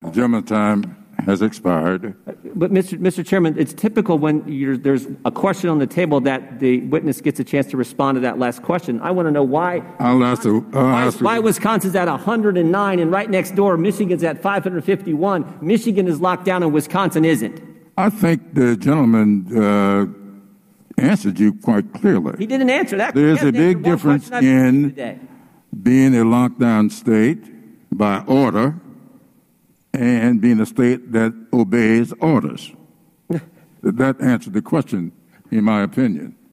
The gentleman's time has expired. But, Mr. Chairman, it's typical when there's a question on the table that the witness gets a chance to respond to that last question. I want to know why. Why Wisconsin's at 109 and right next door, Michigan's at 551. Michigan is locked down and Wisconsin isn't. I think the gentleman answered you quite clearly. He didn't answer that. There's a big difference in being a lockdown state by order and being a state that obeys orders. That answered the question, in my opinion.